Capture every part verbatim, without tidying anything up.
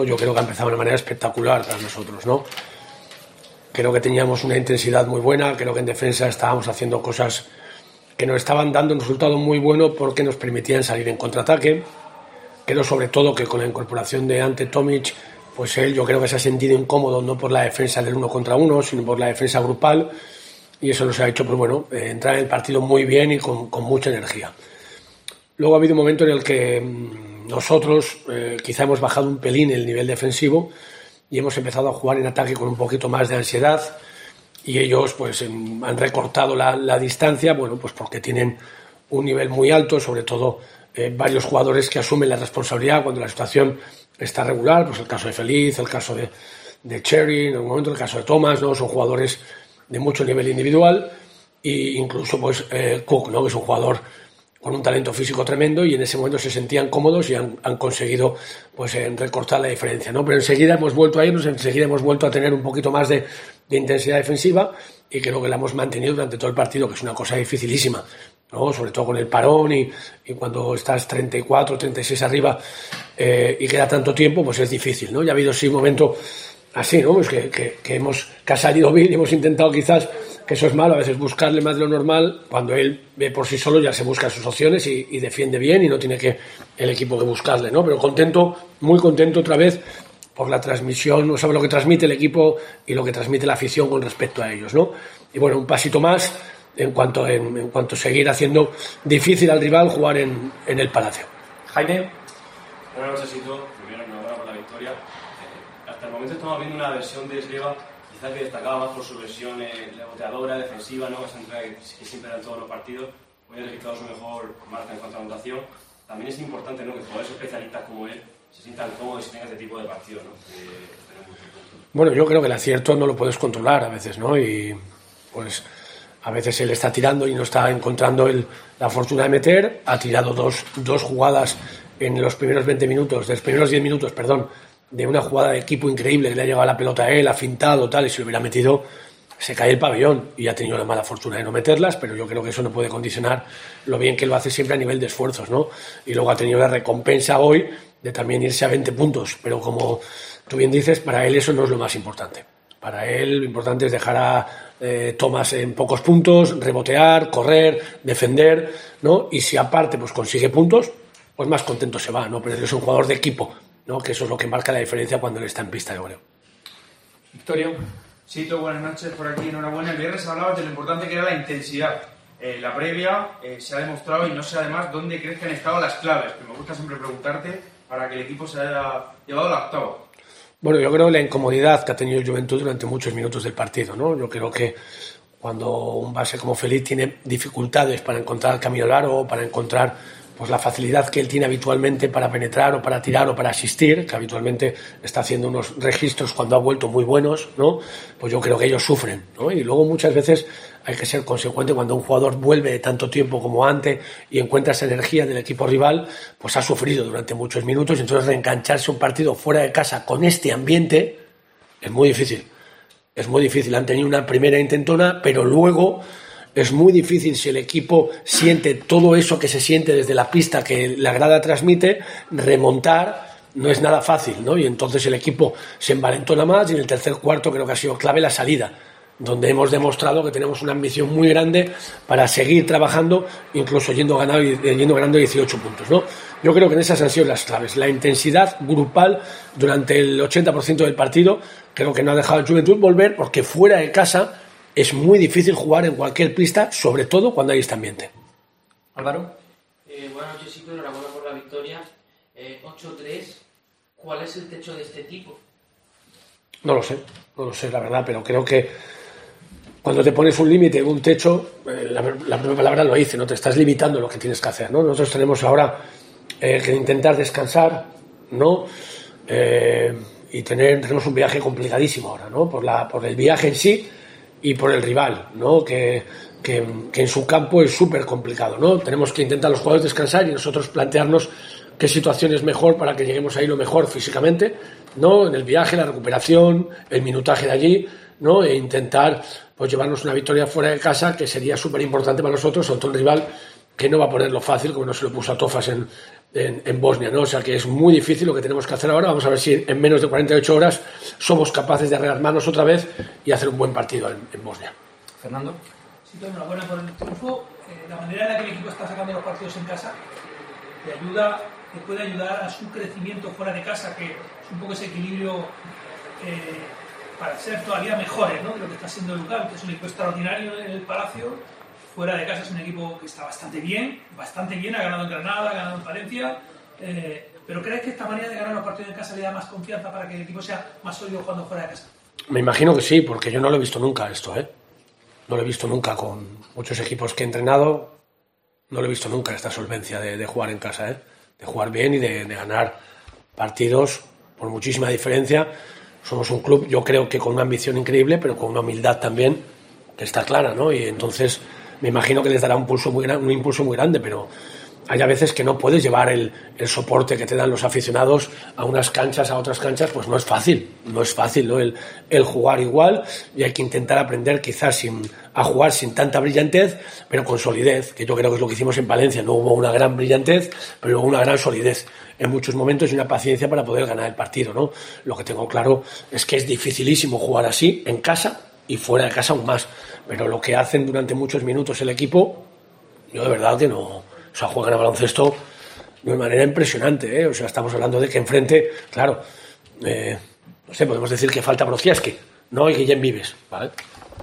Yo creo que ha empezado de una manera espectacular para nosotros, ¿no? Creo que teníamos una intensidad muy buena, creo que en defensa estábamos haciendo cosas que nos estaban dando un resultado muy bueno porque nos permitían salir en contraataque. Creo sobre todo que con la incorporación de Ante Tomic, pues él yo creo que se ha sentido incómodo no por la defensa del uno contra uno, sino por la defensa grupal, y eso nos ha hecho, pues bueno, eh, entrar en el partido muy bien y con, con mucha energía. Luego ha habido un momento en el que mmm, nosotros eh, quizá hemos bajado un pelín el nivel defensivo y hemos empezado a jugar en ataque con un poquito más de ansiedad, y ellos pues en, han recortado la, la distancia, bueno, pues porque tienen un nivel muy alto, sobre todo eh, varios jugadores que asumen la responsabilidad cuando la situación está regular, pues el caso de Feliz, el caso de, de Cherry, en algún momento el caso de Thomas, ¿no? Son jugadores de mucho nivel individual, e incluso pues eh, Cook, ¿no? Que es un jugador con un talento físico tremendo, y en ese momento se sentían cómodos y han, han conseguido pues eh, recortar la diferencia, ¿no? Pero enseguida hemos vuelto a irnos, enseguida hemos vuelto a tener un poquito más de, de intensidad defensiva, y creo que la hemos mantenido durante todo el partido, que es una cosa dificilísima, ¿no? Sobre todo con el parón y, y cuando estás treinta y cuatro, treinta y seis arriba eh, y queda tanto tiempo, pues es difícil, ¿no? Ya ha habido sí un momento así, ¿no? Pues que, que, que, hemos, que ha salido bien y hemos intentado quizás, que eso es malo, a veces buscarle más de lo normal, cuando él ve por sí solo ya se busca sus opciones y, y defiende bien y no tiene que el equipo que buscarle, ¿no? Pero contento, muy contento otra vez por la transmisión, o sea, lo que transmite el equipo y lo que transmite la afición con respecto a ellos, ¿no? Y bueno, un pasito más en cuanto en, en cuanto a seguir haciendo difícil al rival jugar en, en el Palacio. Jaime. Buenas noches, Sito. Primero, enhorabuena por la victoria. Eh, hasta el momento estamos viendo una versión de Esgueva quizás que destacaba más por su versión eh, reboteadora, defensiva, ¿no? Esa entrega que, que siempre da en todos los partidos. Hoy ha registrado su mejor marca en cuanto a anotación. También es importante, ¿no?, que jugadores especialistas como él se sientan cómodos y tengan este tipo de partido, ¿no? Eh, bueno, yo creo que el acierto no lo puedes controlar a veces, ¿no? Y pues a veces él está tirando y no está encontrando el, la fortuna de meter. Ha tirado dos, dos jugadas en los primeros veinte minutos, de los primeros diez minutos, perdón, de una jugada de equipo increíble, que le ha llegado la pelota a él, ha fintado, tal, y si lo hubiera metido se cae el pabellón, y ha tenido la mala fortuna de no meterlas, pero yo creo que eso no puede condicionar lo bien que lo hace siempre a nivel de esfuerzos, ¿no? Y luego ha tenido la recompensa hoy de también irse a veinte puntos, pero como tú bien dices, para él eso no es lo más importante. Para él lo importante es dejar a eh, Thomas en pocos puntos, rebotear, correr, defender, ¿no? Y si aparte pues consigue puntos, pues más contento se va, ¿no? Pero él es un jugador de equipo, ¿no? Que eso es lo que marca la diferencia cuando él está en pista, yo creo. Victorio. Sito, buenas noches por aquí, enhorabuena. El viernes hablabas de lo importante que era la intensidad. Eh, la previa eh, se ha demostrado, y no sé además dónde crees que han estado las claves, que me gusta siempre preguntarte, para que el equipo se haya llevado a la octava. Bueno, yo creo que la incomodidad que ha tenido el Juventud durante muchos minutos del partido, ¿no? Yo creo que cuando un base como Feliz tiene dificultades para encontrar el camino largo, para encontrar pues la facilidad que él tiene habitualmente para penetrar o para tirar o para asistir, que habitualmente está haciendo unos registros cuando ha vuelto muy buenos, ¿no? Pues yo creo que ellos sufren, ¿no? Y luego muchas veces hay que ser consecuente cuando un jugador vuelve de tanto tiempo como antes y encuentra esa energía del equipo rival, pues ha sufrido durante muchos minutos, y entonces reengancharse un partido fuera de casa con este ambiente es muy difícil. Es muy difícil. Han tenido una primera intentona, pero luego es muy difícil, si el equipo siente todo eso que se siente desde la pista que la grada transmite, remontar no es nada fácil, ¿no? Y entonces el equipo se envalentona más, y en el tercer cuarto creo que ha sido clave la salida, donde hemos demostrado que tenemos una ambición muy grande para seguir trabajando, incluso yendo ganando, yendo ganando dieciocho puntos, ¿no? Yo creo que en esas han sido las claves. La intensidad grupal durante el ochenta por ciento del partido creo que no ha dejado al Juventud volver, porque fuera de casa es muy difícil jugar en cualquier pista, sobre todo cuando hay este ambiente. Álvaro. Eh, buenas noches, Sito, enhorabuena por la victoria. Eh, ocho tres, ¿cuál es el techo de este equipo? No lo sé, no lo sé, la verdad, pero creo que cuando te pones un límite, un techo, eh, la, la propia palabra lo dice, ¿no? Te estás limitando lo que tienes que hacer, ¿no? Nosotros tenemos ahora eh, que intentar descansar, ¿no? Eh, y tener, tenemos un viaje complicadísimo ahora, ¿no? Por, la, por el viaje en sí y por el rival, ¿no? Que, que, que en su campo es súper complicado, ¿no? Tenemos que intentar los jugadores descansar y nosotros plantearnos qué situación es mejor para que lleguemos ahí lo mejor físicamente, ¿no? En el viaje, la recuperación, el minutaje de allí, ¿no? E intentar pues llevarnos una victoria fuera de casa, que sería súper importante para nosotros ante un rival que no va a ponerlo fácil, como no se lo puso a Tofas en, en, en Bosnia, ¿no? O sea que es muy difícil lo que tenemos que hacer ahora. Vamos a ver si en menos de cuarenta y ocho horas somos capaces de rearmarnos otra vez y hacer un buen partido en, en Bosnia. Fernando. Sí, enhorabuena por el triunfo. Eh, la manera en la que el equipo está sacando los partidos en casa te ayuda, te puede ayudar a su crecimiento fuera de casa, que es un poco ese equilibrio eh, para ser todavía mejores, ¿no?, de lo que está siendo el local, que es un equipo extraordinario en el Palacio. Fuera de casa es un equipo que está bastante bien, bastante bien, ha ganado en Granada, ha ganado en Valencia, eh, pero ¿crees que esta manera de ganar los partidos en casa le da más confianza para que el equipo sea más sólido jugando fuera de casa? Me imagino que sí, porque yo no lo he visto nunca esto, ¿eh? No lo he visto nunca con muchos equipos que he entrenado, no lo he visto nunca esta solvencia de, de jugar en casa, ¿eh? De jugar bien y de, de ganar partidos por muchísima diferencia. Somos un club, yo creo que con una ambición increíble, pero con una humildad también que está clara, ¿no? Y entonces me imagino que les dará un, pulso muy, un impulso muy grande, pero hay a veces que no puedes llevar el, el soporte que te dan los aficionados a unas canchas, a otras canchas, pues no es fácil, no es fácil, ¿no? El, el jugar igual, y hay que intentar aprender quizás sin, a jugar sin tanta brillantez, pero con solidez, que yo creo que es lo que hicimos en Valencia. No hubo una gran brillantez, pero hubo una gran solidez en muchos momentos y una paciencia para poder ganar el partido, ¿no? Lo que tengo claro es que es dificilísimo jugar así en casa y fuera de casa aún más, pero lo que hacen durante muchos minutos el equipo, yo de verdad que no, o sea, juegan a baloncesto de una manera impresionante, ¿eh? O sea, estamos hablando de que enfrente, claro, eh, no sé, podemos decir que falta Brociaski, ¿no? Y Guillem Vives, ¿vale?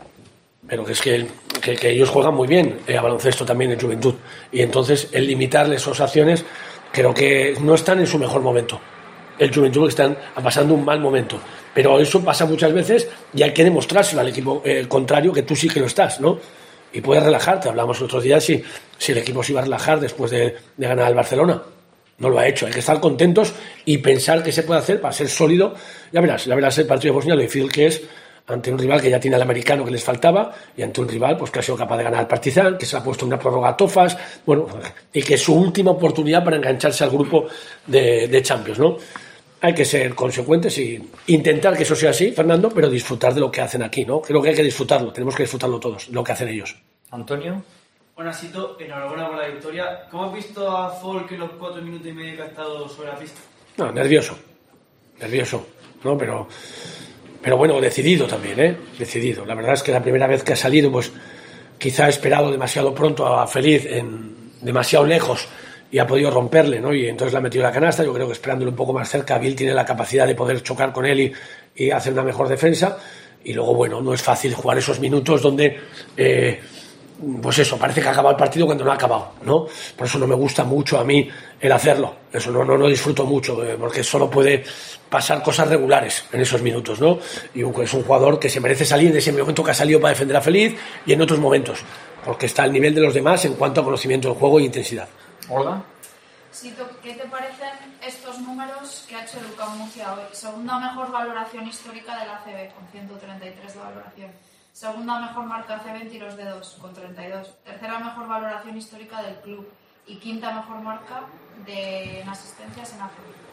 Pero que es que, que, que ellos juegan muy bien eh, a baloncesto también en Juventud, y entonces el limitarles sus acciones, creo que no están en su mejor momento. El Juventud están pasando un mal momento, pero eso pasa muchas veces y hay que demostrárselo al equipo eh, contrario que tú sí que lo estás, ¿no? Y puedes relajarte. Hablamos otros días si, si el equipo se iba a relajar después de, de ganar al Barcelona. No lo ha hecho. Hay que estar contentos y pensar qué se puede hacer para ser sólido. Ya verás, ya verás el partido de Bosnia, lo difícil que es ante un rival que ya tiene al americano que les faltaba y ante un rival pues que ha sido capaz de ganar al Partizan, que se ha puesto una prórroga a Tofas, bueno, y que es su última oportunidad para engancharse al grupo de, de Champions, ¿no? Hay que ser consecuentes y intentar que eso sea así, Fernando, pero disfrutar de lo que hacen aquí, ¿no? Creo que hay que disfrutarlo, tenemos que disfrutarlo todos, lo que hacen ellos. Antonio. Buenas, Sito, enhorabuena por la victoria. ¿Cómo has visto a Folk en los cuatro minutos y medio que ha estado sobre la pista? No, nervioso, nervioso, ¿no? Pero, pero bueno, decidido también, ¿eh? Decidido. La verdad es que la primera vez que ha salido, pues quizá ha esperado demasiado pronto a Feliz, en, demasiado lejos, y ha podido romperle, ¿no? Y entonces le ha metido la canasta. Yo creo que esperándole un poco más cerca, Bill tiene la capacidad de poder chocar con él y, y hacer una mejor defensa. Y luego, bueno, no es fácil jugar esos minutos donde, eh, pues eso, parece que ha acabado el partido cuando no ha acabado, ¿no? Por eso no me gusta mucho a mí el hacerlo. Eso no, no, no disfruto mucho, eh, porque solo puede pasar cosas regulares en esos minutos, ¿no? Y un, es un jugador que se merece salir de ese momento que ha salido para defender a Feliz y en otros momentos, porque está al nivel de los demás en cuanto a conocimiento del juego e intensidad. Hola. Sito, ¿qué te parecen estos números que ha hecho Lucas Murcia hoy? Segunda mejor valoración histórica del A C B, con ciento treinta y tres de valoración. Segunda mejor marca A C B en tiros de dos, con treinta y dos. Tercera mejor valoración histórica del club. Y quinta mejor marca de, en asistencias en A C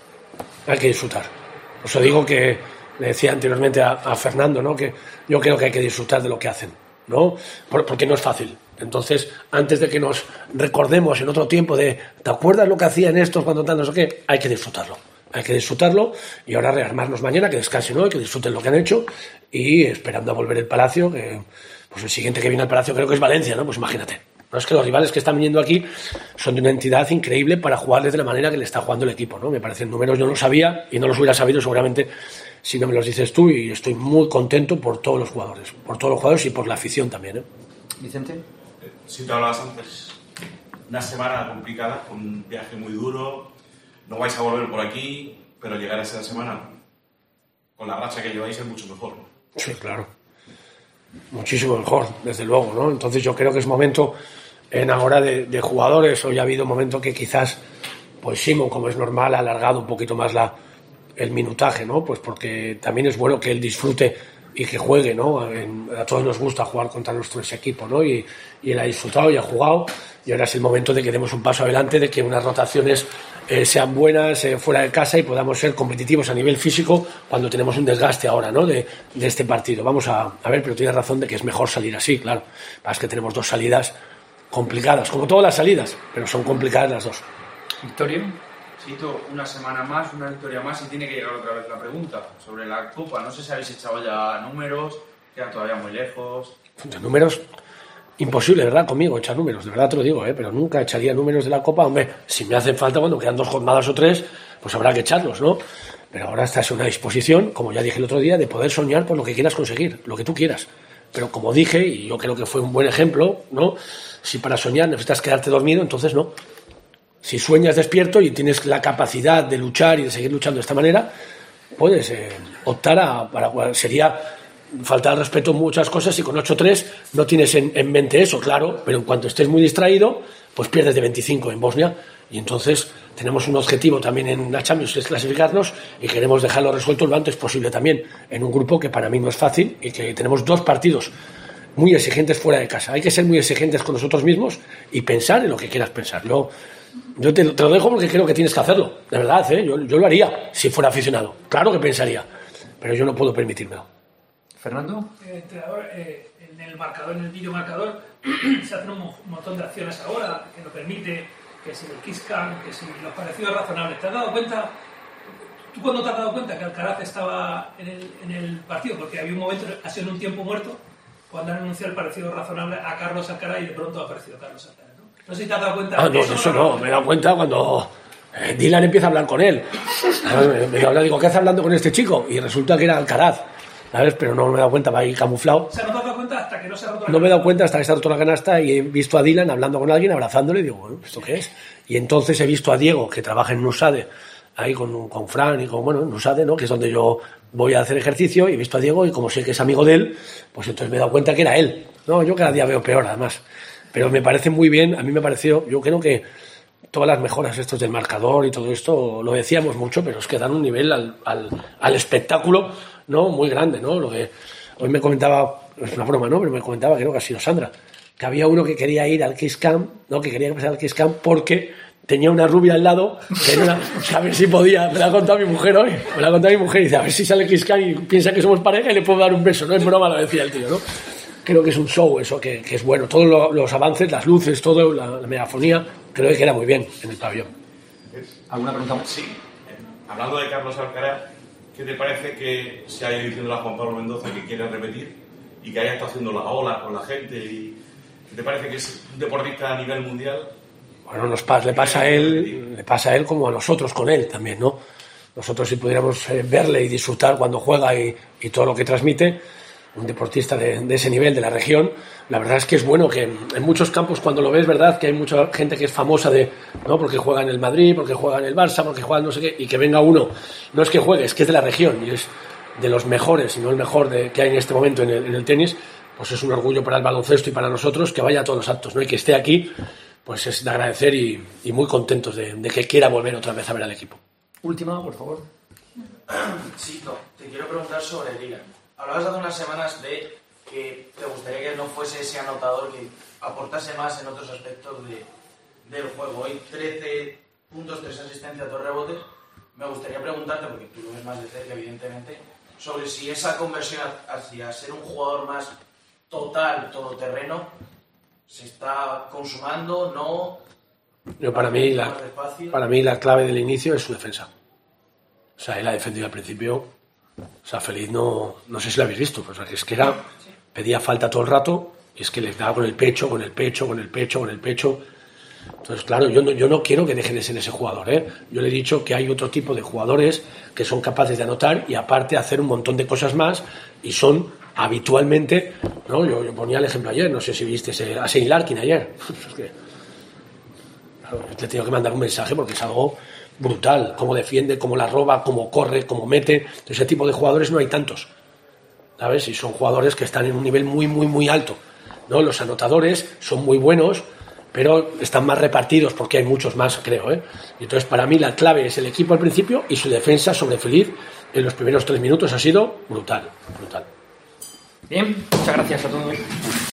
B. Hay que disfrutar. Os lo digo que le decía anteriormente a, a Fernando, ¿no? Que yo creo que hay que disfrutar de lo que hacen, ¿no? Por, porque no es fácil. Entonces, antes de que nos recordemos en otro tiempo de ¿te acuerdas lo que hacían estos cuando tal, no sé qué? Hay que disfrutarlo. Hay que disfrutarlo y ahora rearmarnos mañana, que descansen hoy, que disfruten lo que han hecho y esperando a volver el Palacio, que pues el siguiente que viene al Palacio creo que es Valencia, ¿no? Pues imagínate. No es que los rivales que están viniendo aquí son de una entidad increíble para jugarles de la manera que le está jugando el equipo, ¿no? Me parecen números, yo no los sabía y no los hubiera sabido seguramente si no me los dices tú, y estoy muy contento por todos los jugadores, por todos los jugadores y por la afición también, ¿eh? Vicente. Si te hablabas antes, una semana complicada, un viaje muy duro, no vais a volver por aquí, pero llegar a esa semana con la racha que lleváis es mucho mejor, ¿no? Sí, claro. Muchísimo mejor, desde luego, ¿no? Entonces yo creo que es momento en ahora de, de jugadores. Hoy ha habido un momento que quizás, pues Simon, como es normal, ha alargado un poquito más la, el minutaje, ¿no? Pues porque también es bueno que él disfrute y que juegue, ¿no? En, a todos nos gusta jugar contra nuestro equipo, ¿no? Y, y él ha disfrutado y ha jugado, y ahora es el momento de que demos un paso adelante, de que unas rotaciones eh, sean bueas eh, fuera de casa y podamos ser competitivos a nivel físico cuando tenemos un desgaste ahora, ¿no? De, de este partido. Vamos a, a ver, pero tienes razón de que es mejor salir así, claro. Es que tenemos dos salidas complicadas, como todas las salidas, pero son complicadas las dos. Victorio. Cito una semana más, una victoria más y tiene que llegar otra vez la pregunta sobre la Copa. No sé si habéis echado ya números, queda todavía muy lejos. De números, imposible, ¿verdad? Conmigo echar números, de verdad te lo digo, ¿eh? Pero nunca echaría números de la Copa. Hombre, si me hacen falta cuando quedan dos jornadas o tres, pues habrá que echarlos, ¿no? Pero ahora estás en una disposición, como ya dije el otro día, de poder soñar por lo que quieras conseguir, lo que tú quieras. Pero como dije, y yo creo que fue un buen ejemplo, ¿no? Si para soñar necesitas quedarte dormido, entonces no. Si sueñas despierto y tienes la capacidad de luchar y de seguir luchando de esta manera, puedes eh, optar a... Para, sería faltar al respeto en muchas cosas y con ocho tres no tienes en, en mente eso, claro, pero en cuanto estés muy distraído, pues pierdes de veinticinco en Bosnia y entonces tenemos un objetivo también en la Champions, que es clasificarnos y queremos dejarlo resuelto lo antes posible también en un grupo que para mí no es fácil y que tenemos dos partidos muy exigentes fuera de casa. Hay que ser muy exigentes con nosotros mismos y pensar en lo que quieras pensar. Yo, yo te, te lo dejo porque creo que tienes que hacerlo, de verdad, ¿eh? yo, yo lo haría si fuera aficionado, claro que pensaría, pero yo no puedo permitírmelo. Fernando. Eh, entrenador, eh, en el marcador, en el vídeo marcador, se hacen un, mo- un montón de acciones ahora que lo permite, que si el kiss cam, que si los parecidos razonables. ¿Te has dado cuenta? ¿Tú cuándo te has dado cuenta que Alcaraz estaba en el, en el partido? Porque había un momento, ha sido en un tiempo muerto, cuando han anunciado el parecido razonable a Carlos Alcaraz y de pronto ha aparecido Carlos Alcaraz, ¿no? No sé si te has dado cuenta. Ah, no, de eso no, me he dado cuenta cuando eh, Dylan empieza a hablar con él. Me, me habla, digo, ¿qué hace hablando con este chico? Y resulta que era Alcaraz, ¿sabes? Pero no me he dado cuenta, va ahí camuflado. O sea, no te has dado cuenta hasta que no se ha roto la No me he dado cuenta hasta que se ha roto la canasta y he visto a Dylan hablando con alguien, abrazándole y digo, bueno, ¿esto qué es? Y entonces he visto a Diego, que trabaja en Nusade, ahí con, con Fran y con, bueno, Nusade, ¿no? Que es donde yo voy a hacer ejercicio, y he visto a Diego y como sé que es amigo de él, pues entonces me he dado cuenta que era él. No, yo cada día veo peor, además. Pero me parece muy bien, a mí me pareció, yo creo que todas las mejoras estos del marcador y todo esto, lo decíamos mucho, pero es que dan un nivel al, al, al espectáculo, ¿no? Muy grande, ¿no? Lo que hoy me comentaba, es una broma, ¿no? Pero me comentaba, creo que ha sido Sandra, que había uno que quería ir al Kiss Camp, ¿no? Que quería pasar al Kiss Camp porque tenía una rubia al lado, que era una, a ver si podía, me la ha contado mi mujer hoy, me la ha contado mi mujer y dice, a ver si sale el Kiss Camp y piensa que somos pareja y le puedo dar un beso, no es broma, lo decía el tío, ¿no? Creo que es un show eso, que, que es bueno, todos lo, los avances, las luces, todo, la, la megafonía, creo que queda muy bien en el pabellón. ¿Alguna pregunta más? Sí. Hablando de Carlos Alcaraz, ¿qué te parece que se haya diciendo a Juan Pablo Mendoza que quiere repetir y que haya estado haciendo la ola con la gente? Y ¿qué te parece que es un deportista a nivel mundial? Bueno, nos pasa, le pasa a él, le pasa a él como a nosotros con él también, ¿no? Nosotros si pudiéramos eh, verle y disfrutar cuando juega y, y todo lo que transmite, un deportista de, de ese nivel, de la región, la verdad es que es bueno que en, en muchos campos cuando lo ves, verdad, que hay mucha gente que es famosa de, ¿no? Porque juega en el Madrid, porque juega en el Barça, porque juega en no sé qué, y que venga uno, no es que juegue, es que es de la región y es de los mejores, y no el mejor de, que hay en este momento en el, en el tenis, pues es un orgullo para el baloncesto y para nosotros que vaya a todos los actos, ¿no? Y que esté aquí, pues es de agradecer y, y muy contentos de, de que quiera volver otra vez a ver al equipo. Última, por favor. Chico, te quiero preguntar sobre Dylan. Hablabas hace unas semanas de que te gustaría que no fuese ese anotador, que aportase más en otros aspectos de, del juego. Hoy trece puntos, tres asistencias, dos rebotes. Me gustaría preguntarte, porque tú lo ves más de cerca, evidentemente, sobre si esa conversión hacia ser un jugador más total, todoterreno, se está consumando, no. Yo, para mí, la, para mí la clave del inicio es su defensa. O sea, él ha defendido al principio. O sea, Feliz no, no sé si lo habéis visto, pues es que era, pedía falta todo el rato y es que les daba con el pecho, con el pecho, con el pecho, con el pecho. Entonces, claro, yo no, yo no quiero que dejen de ser ese jugador, ¿eh? Yo le he dicho que hay otro tipo de jugadores que son capaces de anotar y aparte hacer un montón de cosas más y son habitualmente, ¿no? Yo, yo ponía el ejemplo ayer, no sé si viste ese, a Shane Larkin ayer. Es que, claro, le he tenido que mandar un mensaje porque es algo brutal, cómo defiende, cómo la roba, cómo corre, cómo mete. Ese tipo de jugadores no hay tantos, ¿sabes? Y son jugadores que están en un nivel muy, muy, muy alto, ¿no? Los anotadores son muy buenos, pero están más repartidos porque hay muchos más, creo, ¿eh? Y entonces, para mí, la clave es el equipo al principio y su defensa sobre Feliz en los primeros tres minutos ha sido brutal, brutal. Bien, muchas gracias a todos.